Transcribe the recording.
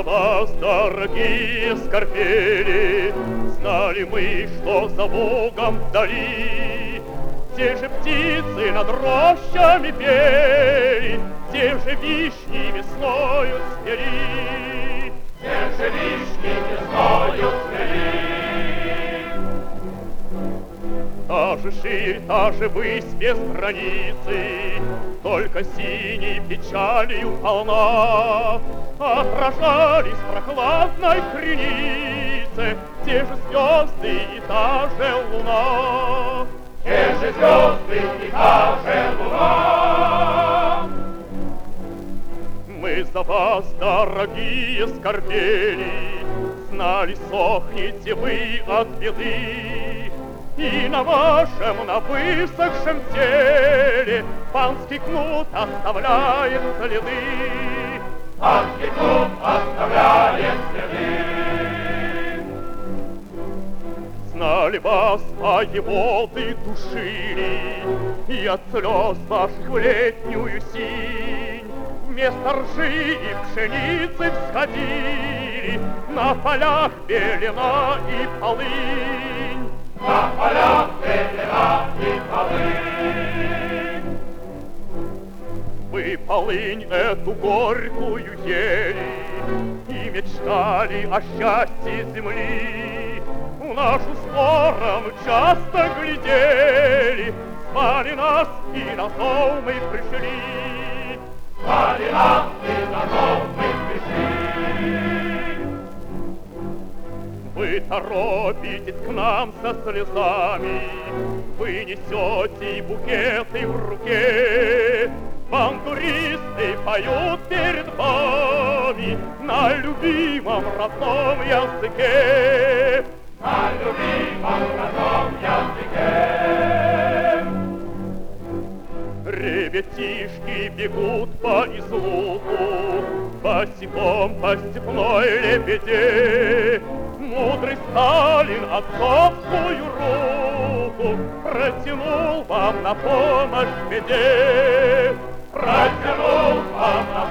за вас, дорогие скорпели, знали мы, что за Богом вдали те же птицы над рощами пели, те же вишни весною цвели, те же вишни весною цвели. Та же ширь, та же высь без границы, только синей печалью полна, отражались в прохладной кренице те же звезды и та же луна. Те же звезды и та же луна. Мы за вас, дорогие скорбели, знали, сохнете вы от беды, и на вашем, на высохшем теле панский кнут оставляет следы. Панский кнут оставляет следы. Знали вас, а его ты душили, и от слез ваших в летнюю синь вместо ржи и пшеницы всходили, на полях белена и полынь. На полях белена и полынь. Вы полынь эту горькую ели и мечтали о счастье земли. В нашу сторону часто глядели, звали нас, и на зов мы пришли. Звали нас, и на зов мы пришли. Вы торопитесь к нам со слезами, вы несете букеты в руке. Бандуристы поют перед вами на любимом родном языке. На любимом родном языке. Ребятишки бегут по излугу, босиком по степной лебеде. Мудрый Сталин отцовскую руку протянул вам на помощь в беде. Протянул вам на